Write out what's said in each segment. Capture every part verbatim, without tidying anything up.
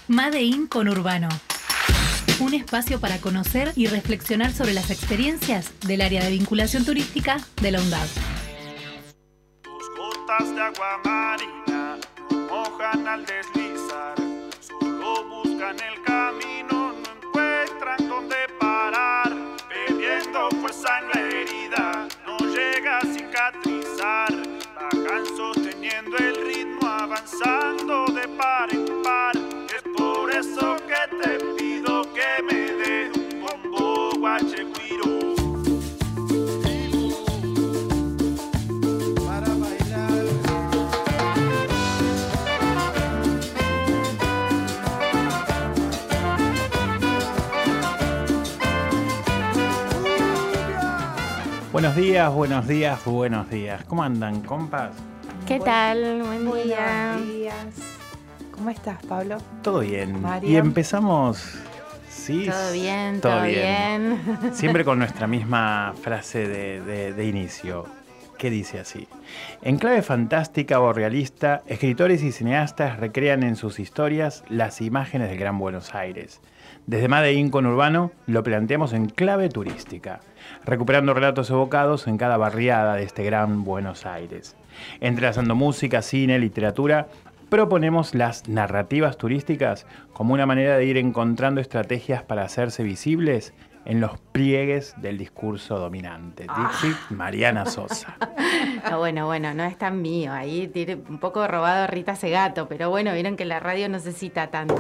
Made in Conurbano. Un espacio para conocer y reflexionar sobre las experiencias del área de vinculación turística de la UNDAV. Tus gotas de agua marina no mojan al deslizar, solo buscan el camino, no encuentran dónde parar, perdiendo fuerza en la herida, no llega a cicatrizar, bajan sosteniendo el ritmo, avanzando de par en par. Es por eso que te pido que me des un bombo guacheguiro para bailar. Buenos días, buenos días, buenos días. ¿Cómo andan, compas? ¿Qué tal? Buen día. Buenos días. ¿Cómo estás, Pablo? Todo bien. Mario. Y empezamos... Sí, Todo bien, todo, bien. bien. Siempre con nuestra misma frase de, de, de inicio, que dice así. En clave fantástica o realista, escritores y cineastas recrean en sus historias las imágenes del Gran Buenos Aires. Desde Made in Conurbano lo planteamos en clave turística, recuperando relatos evocados en cada barriada de este Gran Buenos Aires. Entrelazando música, cine, literatura, proponemos las narrativas turísticas como una manera de ir encontrando estrategias para hacerse visibles en los pliegues del discurso dominante. Ah. Dixit Mariana Sosa. No, bueno, bueno, no es tan mío. Ahí tiene un poco robado Rita Segato, pero bueno, vieron que la radio no se cita tanto,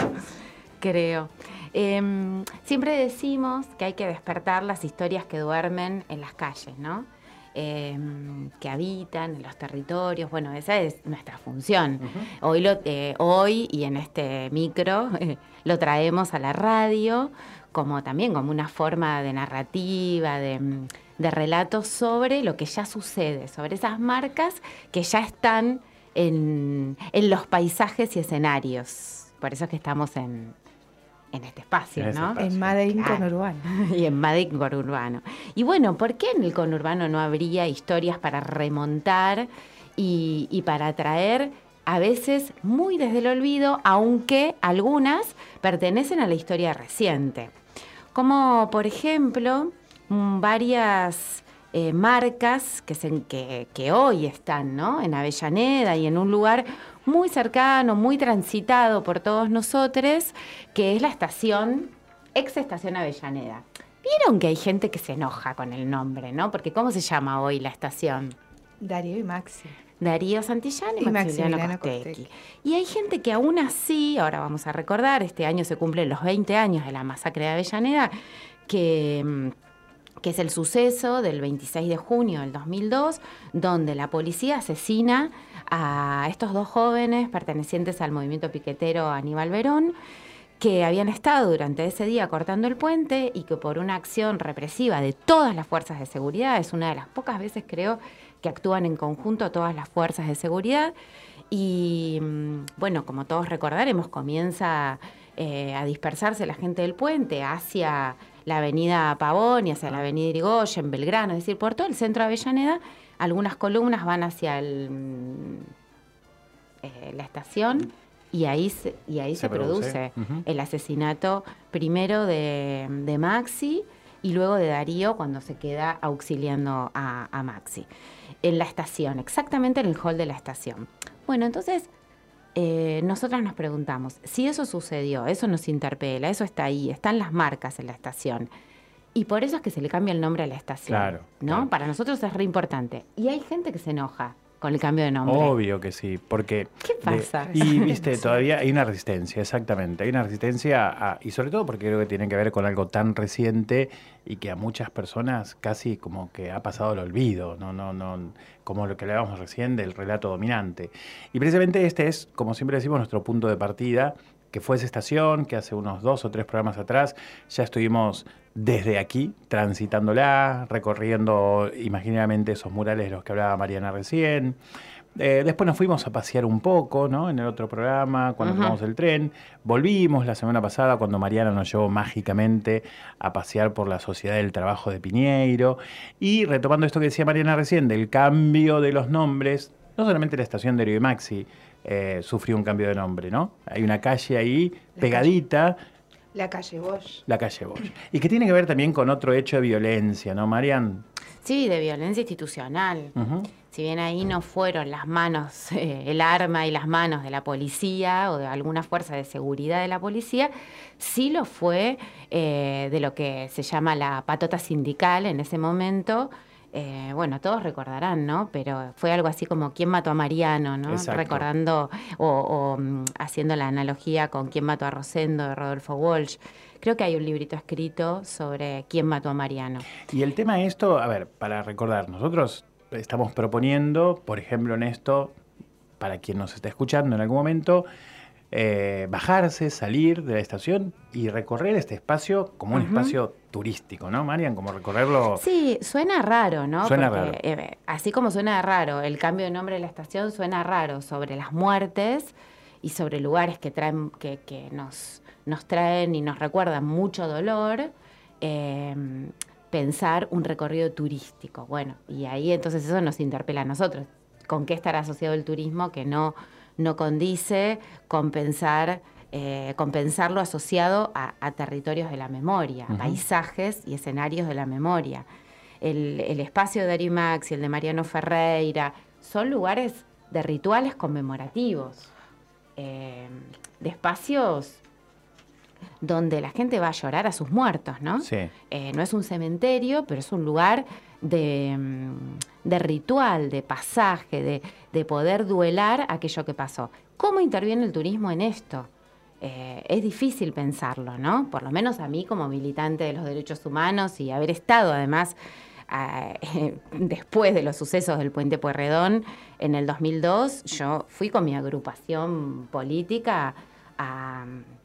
creo. Eh, siempre decimos que hay que despertar las historias que duermen en las calles, ¿no? Eh, que habitan en los territorios. Bueno, esa es nuestra función. Uh-huh. Hoy, lo, eh, hoy y en este micro eh, lo traemos a la radio como también como una forma de narrativa, de, de relato sobre lo que ya sucede, sobre esas marcas que ya están en, en los paisajes y escenarios. Por eso es que estamos en... en este espacio, en ¿no? Espacio. En Made in Claro. Conurbano. Y en Made in Conurbano. Y bueno, ¿por qué en el conurbano no habría historias para remontar y, y para traer, a veces muy desde el olvido, aunque algunas pertenecen a la historia reciente? Como, por ejemplo, mm, varias eh, marcas que, se, que, que hoy están, ¿no?, en Avellaneda y en un lugar muy cercano, muy transitado por todos nosotros, que es la estación, ex estación Avellaneda. Vieron que hay gente que se enoja con el nombre, ¿no? Porque ¿cómo se llama hoy la estación? Darío y Maxi. Darío Santillán y, Y Maximiliano, Maximiliano Costecchi. Costecchi. Y hay gente que aún así, ahora vamos a recordar, este año se cumplen los veinte años de la masacre de Avellaneda, que... que es el suceso del veintiséis de junio del dos mil dos, donde la policía asesina a estos dos jóvenes pertenecientes al movimiento piquetero Aníbal Verón, que habían estado durante ese día cortando el puente y que por una acción represiva de todas las fuerzas de seguridad, es una de las pocas veces, creo, que actúan en conjunto todas las fuerzas de seguridad, y bueno, como todos recordaremos, comienza eh, a dispersarse la gente del puente hacia la avenida Pavón y hacia la avenida Irigoyen, Belgrano, es decir, por todo el centro de Avellaneda. Algunas columnas van hacia el, eh, la estación y ahí se, y ahí se, se produce, produce uh-huh. el asesinato primero de, de Maxi y luego de Darío cuando se queda auxiliando a, a Maxi. En la estación, exactamente en el hall de la estación. Bueno, entonces... Eh, nosotras nos preguntamos, si eso sucedió, eso nos interpela, eso está ahí, están las marcas en la estación. Y por eso es que se le cambia el nombre a la estación. Claro, ¿no? claro. Para nosotros es re importante. Y hay gente que se enoja con el cambio de nombre. Obvio que sí, porque... ¿Qué pasa? De, y, viste, todavía hay una resistencia, exactamente. Hay una resistencia, a, y sobre todo porque creo que tiene que ver con algo tan reciente y que a muchas personas casi como que ha pasado el olvido, no, no, no, como lo que hablábamos recién del relato dominante. Y precisamente este es, como siempre decimos, nuestro punto de partida, que fue esa estación, que hace unos dos o tres programas atrás ya estuvimos desde aquí transitándola, recorriendo imaginariamente esos murales de los que hablaba Mariana recién. Eh, después nos fuimos a pasear un poco, ¿no?, en el otro programa, cuando uh-huh. tomamos el tren. Volvimos la semana pasada cuando Mariana nos llevó mágicamente a pasear por la Sociedad del Trabajo de Piñeiro. Y retomando esto que decía Mariana recién, del cambio de los nombres, no solamente la estación de Darío y Maxi, eh, sufrió un cambio de nombre, ¿no? Hay una calle ahí la pegadita. Calle, la calle Bosch. La calle Bosch. Y que tiene que ver también con otro hecho de violencia, ¿no, Marian? Sí, de violencia institucional. Uh-huh. Si bien ahí no fueron las manos, eh, el arma y las manos de la policía o de alguna fuerza de seguridad de la policía, sí lo fue eh, de lo que se llama la patota sindical en ese momento. Eh, bueno, todos recordarán, ¿no? Pero fue algo así como ¿quién mató a Mariano?, ¿no? Exacto. Recordando o, o um, haciendo la analogía con ¿quién mató a Rosendo?, de Rodolfo Walsh. Creo que hay un librito escrito sobre quién mató a Mariano. Y el tema de esto, a ver, para recordar, nosotros estamos proponiendo, por ejemplo, en esto, para quien nos está escuchando en algún momento, eh, bajarse, salir de la estación y recorrer este espacio como un uh-huh. espacio turístico, ¿no, Marian? Como recorrerlo... Sí, suena raro, ¿no? Suena Porque, raro. Eh, así como suena raro, el cambio de nombre de la estación suena raro sobre las muertes y sobre lugares que traen, que, que nos, nos traen y nos recuerdan mucho dolor. Eh, pensar un recorrido turístico. Bueno, y ahí entonces eso nos interpela a nosotros. ¿Con qué estará asociado el turismo que no, no condice con pensar, eh, con pensarlo asociado a, a territorios de la memoria, uh-huh. paisajes y escenarios de la memoria? El, el espacio de Darío y Maxi, el de Mariano Ferreira, son lugares de rituales conmemorativos, eh, de espacios donde la gente va a llorar a sus muertos, ¿no? Sí. Eh, no es un cementerio, pero es un lugar de, de ritual, de pasaje, de, de poder duelar aquello que pasó. ¿Cómo interviene el turismo en esto? Eh, es difícil pensarlo, ¿no? Por lo menos a mí, como militante de los derechos humanos y haber estado, además, eh, después de los sucesos del Puente Pueyrredón, en el dos mil dos, yo fui con mi agrupación política a...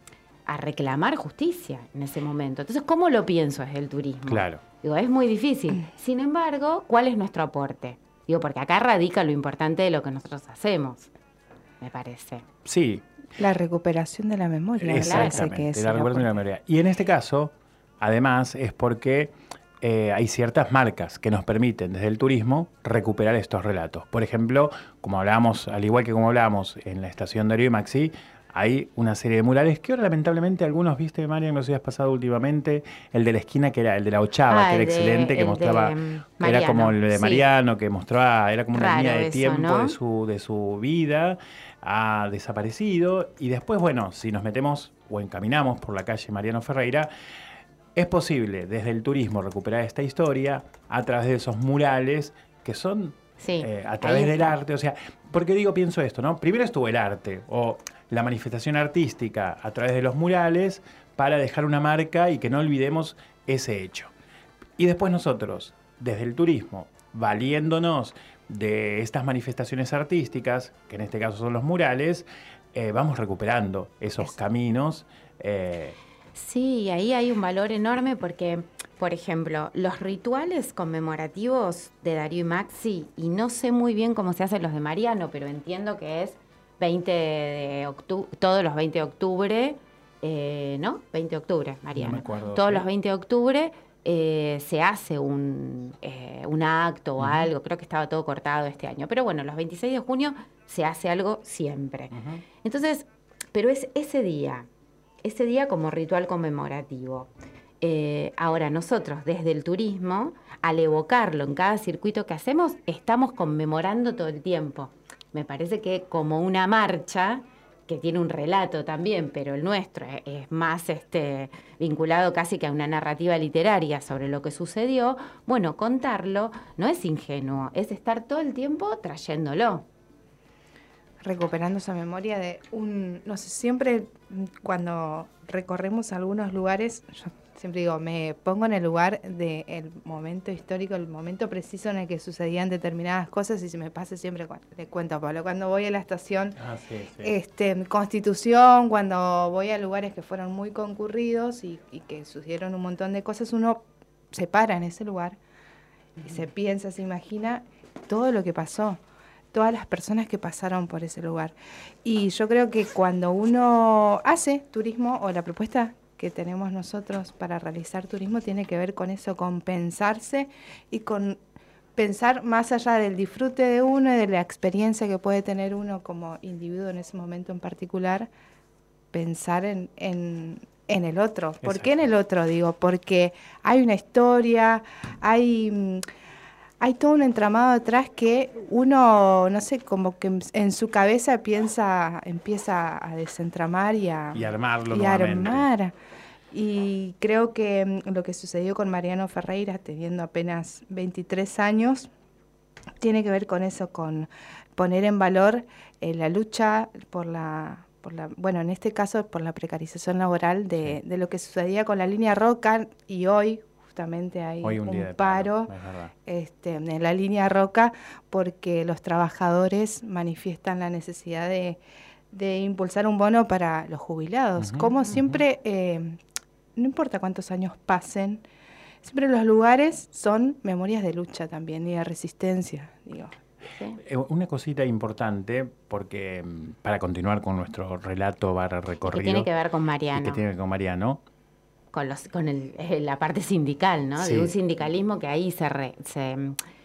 a reclamar justicia en ese momento. Entonces, ¿cómo lo pienso desde el turismo? Claro. Digo, es muy difícil. Sin embargo, ¿cuál es nuestro aporte? Digo, porque acá radica lo importante de lo que nosotros hacemos, me parece. Sí. La recuperación de la memoria. Exactamente, que es la recuperación de la memoria. Y en este caso, además, es porque eh, hay ciertas marcas que nos permiten, desde el turismo, recuperar estos relatos. Por ejemplo, como hablábamos, al igual que como hablábamos en la estación Darío y Maxi, hay una serie de murales que ahora lamentablemente algunos, viste, Marian, los días pasados últimamente, el de la esquina que era el de la Ochava, ah, que era de, excelente, que mostraba, era como el de Mariano, sí. que mostraba, era como una Raro línea de eso, tiempo, ¿no?, de su, de su vida, ha desaparecido, y después, bueno, si nos metemos o encaminamos por la calle Mariano Ferreira, es posible desde el turismo recuperar esta historia a través de esos murales que son sí, eh, a través del arte, o sea, porque digo, pienso esto, ¿no? Primero estuvo el arte, o la manifestación artística a través de los murales para dejar una marca y que no olvidemos ese hecho. Y después nosotros, desde el turismo, valiéndonos de estas manifestaciones artísticas, que en este caso son los murales, eh, vamos recuperando esos Eso. caminos. Eh, Sí, ahí hay un valor enorme porque, por ejemplo, los rituales conmemorativos de Darío y Maxi, y no sé muy bien cómo se hacen los de Mariano, pero entiendo que es veinte de octubre, todos los veinte de octubre, eh, ¿no? veinte de octubre, Mariano. No me acuerdo, todos ¿sí? los veinte de octubre eh, se hace un, eh, un acto o uh-huh. algo, creo que estaba todo cortado este año, pero bueno, los veintiséis de junio se hace algo siempre. Uh-huh. Entonces, pero es ese día... ese día como ritual conmemorativo. Eh, ahora, nosotros desde el turismo, al evocarlo en cada circuito que hacemos, estamos conmemorando todo el tiempo. Me parece que como una marcha, que tiene un relato también, pero el nuestro es, es más este, vinculado casi que a una narrativa literaria sobre lo que sucedió, bueno, contarlo no es ingenuo, es estar todo el tiempo trayéndolo. Recuperando esa memoria de un, no sé, siempre cuando recorremos algunos lugares, yo siempre digo, me pongo en el lugar del momento histórico, el momento preciso en el que sucedían determinadas cosas y se me pasa siempre, le cuento a Pablo, cuando voy a la estación ah, sí, sí. Este, Constitución, cuando voy a lugares que fueron muy concurridos y, y que sucedieron un montón de cosas, uno se para en ese lugar y se piensa, se imagina todo lo que pasó, todas las personas que pasaron por ese lugar. Y yo creo que cuando uno hace turismo, o la propuesta que tenemos nosotros para realizar turismo tiene que ver con eso, con pensarse y con pensar más allá del disfrute de uno y de la experiencia que puede tener uno como individuo en ese momento en particular, pensar en, en, en el otro. ¿Por qué en el otro? Digo, porque hay una historia, hay... Hay todo un entramado detrás que uno, no sé, como que en su cabeza piensa, empieza a desentramar y a, y armarlo y nuevamente. armar. Y creo que lo que sucedió con Mariano Ferreira, teniendo apenas veintitrés años, tiene que ver con eso, con poner en valor eh, la lucha por la, por la, bueno, en este caso por la precarización laboral de, sí. de lo que sucedía con la línea Roca, y hoy justamente hay Hoy un, un día paro, paro este, en la línea Roca porque los trabajadores manifiestan la necesidad de, de impulsar un bono para los jubilados. Uh-huh, Como uh-huh. siempre, eh, no importa cuántos años pasen, siempre los lugares son memorias de lucha también y de resistencia, digo. ¿Sí? Una cosita importante, porque para continuar con nuestro relato barra recorrido. Que tiene que ver con Mariano. Que tiene que ver con Mariano. Con, los, con el, la parte sindical, ¿no? Sí. De un sindicalismo que ahí se, re, se,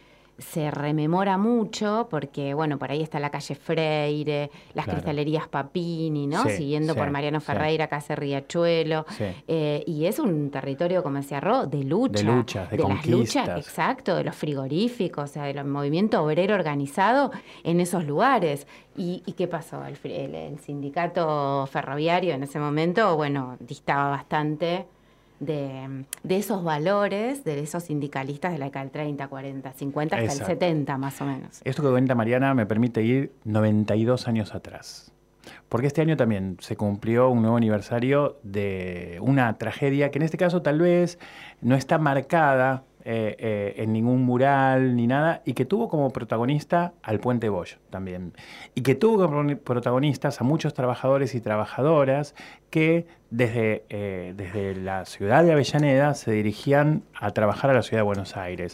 se rememora mucho, porque, bueno, por ahí está la calle Freire, las claro. cristalerías Papini, ¿no? Sí, Siguiendo sí, por Mariano Ferreira, sí. Casa Riachuelo. Sí. Eh, y es un territorio, como decía Ro, de lucha. De luchas, de, de conquistas. Las luchas, exacto, de los frigoríficos, o sea, del movimiento obrero organizado en esos lugares. ¿Y, y qué pasó? El, el, el sindicato ferroviario en ese momento, bueno, distaba bastante De, de esos valores, de esos sindicalistas de la década del treinta, cuarenta, cincuenta, hasta Exacto. el setenta más o menos. Esto que cuenta Mariana me permite ir noventa y dos años atrás. Porque este año también se cumplió un nuevo aniversario de una tragedia que en este caso tal vez no está marcada eh, eh, en ningún mural ni nada, y que tuvo como protagonista al Puente Bosch también. Y que tuvo como protagonistas a muchos trabajadores y trabajadoras que desde, eh, desde la ciudad de Avellaneda se dirigían a trabajar a la ciudad de Buenos Aires.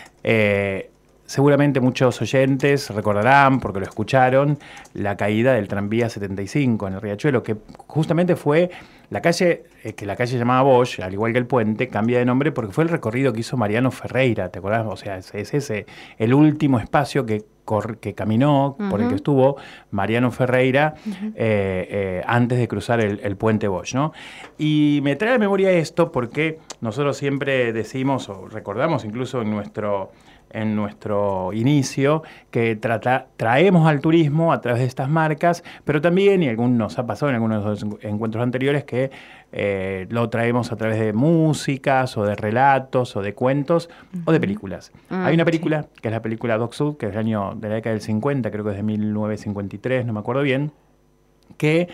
Eh, Seguramente muchos oyentes recordarán, porque lo escucharon, la caída del tranvía setenta y cinco en el Riachuelo, que justamente fue la calle, eh, que la calle llamaba Bosch, al igual que el puente, cambia de nombre porque fue el recorrido que hizo Mariano Ferreira, ¿te acordás? O sea, es, es ese el último espacio que, cor, que caminó, uh-huh. por el que estuvo Mariano Ferreira uh-huh. eh, eh, antes de cruzar el, el puente Bosch, ¿no? Y me trae a la memoria esto porque nosotros siempre decimos, o recordamos incluso en nuestro... en nuestro inicio, que trata, traemos al turismo a través de estas marcas, pero también, y algún, nos ha pasado en algunos de los encuentros anteriores, que eh, lo traemos a través de músicas, o de relatos, o de cuentos, uh-huh. o de películas. Uh-huh. Hay una película, sí. que es la película Dog Sud, que es del año, de la década del cincuenta, creo que es de mil novecientos cincuenta y tres, no me acuerdo bien, que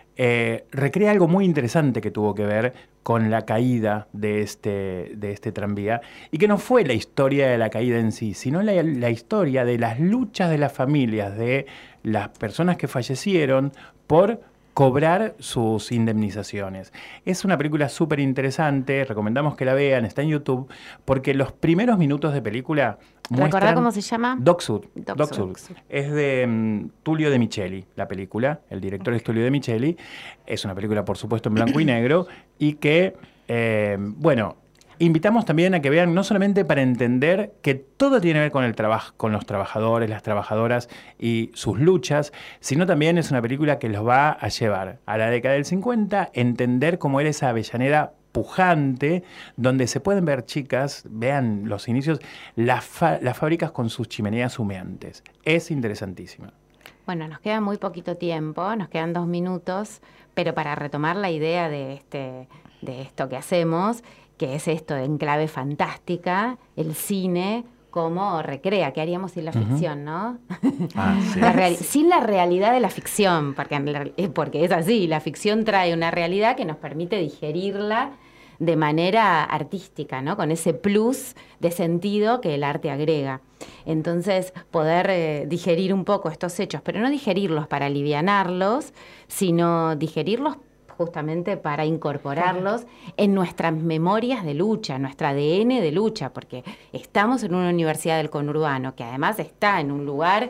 eh, recrea algo muy interesante que tuvo que ver con la caída de este, de este tranvía, y que no fue la historia de la caída en sí, sino la, la historia de las luchas de las familias, de las personas que fallecieron por cobrar sus indemnizaciones. Es una película súper interesante, recomendamos que la vean, está en YouTube, porque los primeros minutos de película muestran... ¿Recordá cómo se llama? Dog Sud. Dog Sud. Es de um, Tullio De Micheli, la película. El director okay. es Tullio De Micheli. Es una película, por supuesto, en blanco y negro, y que, eh, bueno... Invitamos también a que vean, no solamente para entender que todo tiene que ver con el trabajo, con los trabajadores, las trabajadoras y sus luchas, sino también es una película que los va a llevar a la década del cincuenta, entender cómo era esa Avellaneda pujante, donde se pueden ver, chicas, vean los inicios, las, fa- las fábricas con sus chimeneas humeantes. Es interesantísima. Bueno, nos queda muy poquito tiempo, nos quedan dos minutos, pero para retomar la idea de, este, de esto que hacemos, que es esto de en clave fantástica, el cine como recrea, ¿qué haríamos sin la uh-huh. ficción, no? Ah, sí. la real, sin la realidad de la ficción, porque, porque es así, la ficción trae una realidad que nos permite digerirla de manera artística, ¿no? Con ese plus de sentido que el arte agrega. Entonces, poder eh, digerir un poco estos hechos, pero no digerirlos para alivianarlos, sino digerirlos justamente para incorporarlos en nuestras memorias de lucha, en nuestro A D N de lucha, porque estamos en una universidad del conurbano, que además está en un lugar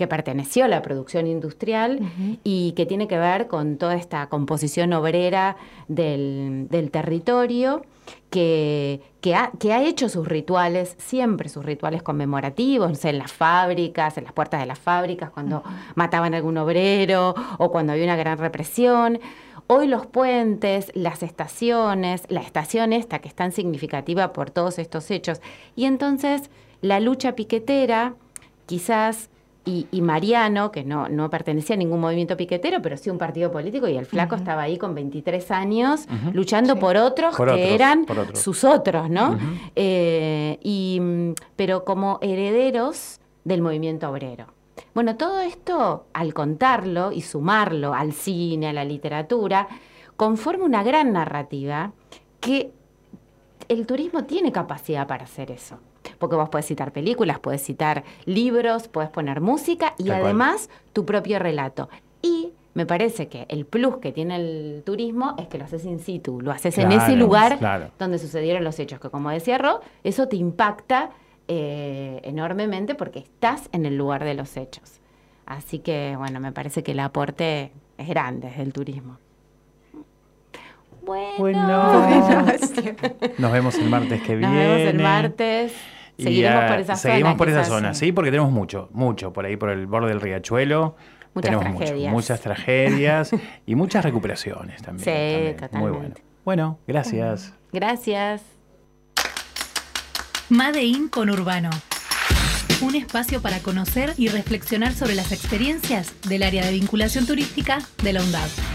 que perteneció a la producción industrial uh-huh. y que tiene que ver con toda esta composición obrera del, del territorio, que, que, ha, que ha hecho sus rituales, siempre sus rituales conmemorativos, no sé, en las fábricas, en las puertas de las fábricas, cuando uh-huh. mataban a algún obrero o cuando había una gran represión. Hoy los puentes, las estaciones, la estación esta que es tan significativa por todos estos hechos. Y entonces la lucha piquetera, quizás, y, y Mariano, que no, no pertenecía a ningún movimiento piquetero, pero sí a un partido político, y el flaco uh-huh. estaba ahí con veintitrés años, uh-huh. luchando sí. por otros por que otros, eran otros. sus otros, ¿no? Uh-huh. Eh, y, pero como herederos del movimiento obrero. Bueno, todo esto, al contarlo y sumarlo al cine, a la literatura, conforma una gran narrativa que el turismo tiene capacidad para hacer eso. Porque vos podés citar películas, podés citar libros, podés poner música y Tal además cual. tu propio relato. Y me parece que el plus que tiene el turismo es que lo haces in situ, lo haces claro, en ese lugar claro. donde sucedieron los hechos, que como decía Ro, eso te impacta Eh, enormemente porque estás en el lugar de los hechos. Así que, bueno, me parece que el aporte es grande desde el turismo. Bueno, bueno. Nos vemos el martes que viene. Nos vemos el martes. Seguiremos y, uh, por esa seguimos zona. Seguimos por esa quizás, zona, sí. sí, porque tenemos mucho, mucho por ahí, por el borde del riachuelo. Muchas tenemos tragedias. Mucho, muchas tragedias y muchas recuperaciones también. Sí, también. totalmente. Muy bueno. Bueno, gracias. Gracias. Made in Conurbano. Un espacio para conocer y reflexionar sobre las experiencias del área de vinculación turística de la UNDAV.